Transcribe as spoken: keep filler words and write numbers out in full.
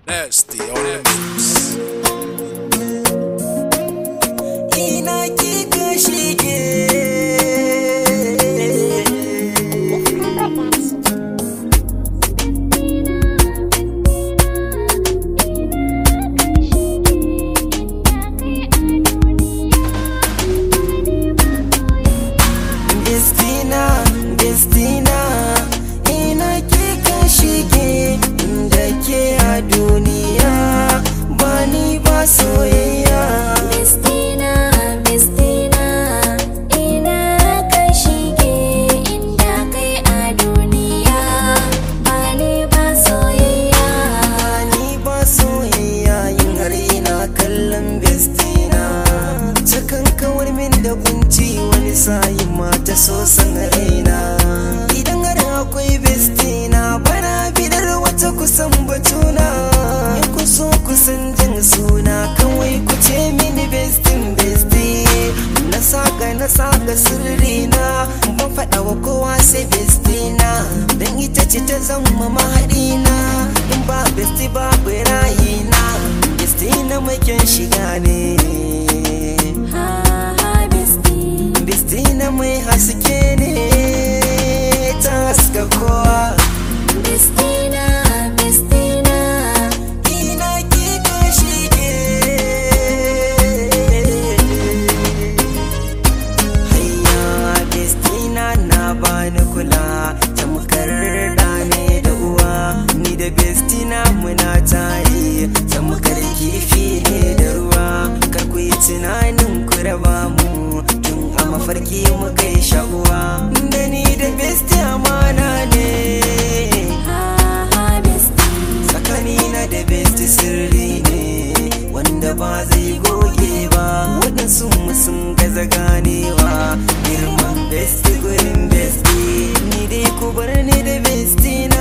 Nasty on the mix. Ina kika shige Destina, Destina, ina kika shige inda ke a duniya bani ba soyayya. Destina, Destina, ina ka shige inda kai a duniya bani ba soyayya. Bani ba soyayya yin har ina kallon Destina. Cikin kawar min da kunci wani sa'in mata so san raina. Idan har akwai Destina bana bidar wata kusan batuna. In ku so kusan jin suna kawai ku ce mini bestin besti. Na saka na saka sirri na ban faɗa wa kowa sai Destina. Dan ita ce ta zama mahaɗina. In ba besti babu rayina. Destina mai kyan shiga ne. Ha ha bestie, Destina mai haske ne. Ta haska kowa. Destina, Destina, Ina kika shige. Hayya Destina na bani kula. Tamkar da ne da uwa. Ni da Destina muna tare. Tamkar kifi ne da ruwa. Kar ku yi tunanin ku raba mu. Tun a mafarki mu kai shaguwa. Da ni da Bestie amana ne. ha ha bestie, Tsakanina da Bestie sirri ne wanda ba zai goge ba. Waɗansu mu sun gaza ganewa girman Bestie gurin Bestie. Ni dai ku bar ni da Bestie na.